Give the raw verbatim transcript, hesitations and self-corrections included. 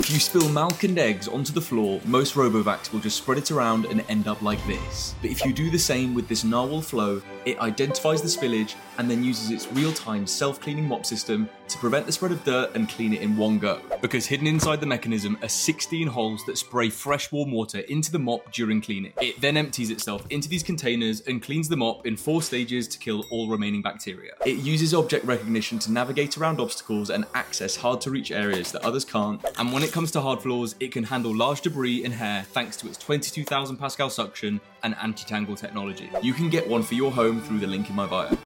If you spill milk and eggs onto the floor, most RoboVacs will just spread it around and end up like this. But if you do the same with this Narwhal Flow, it identifies the spillage and then uses its real-time self-cleaning mop system to prevent the spread of dirt and clean it in one go. Because hidden inside the mechanism are sixteen holes that spray fresh warm water into the mop during cleaning. It then empties itself into these containers and cleans the mop in four stages to kill all remaining bacteria. It uses object recognition to navigate around obstacles and access hard-to-reach areas that others can't, and when it comes to hard floors, it can handle large debris and hair thanks to its twenty-two thousand pascal suction and anti-tangle technology. You can get one for your home through the link in my bio.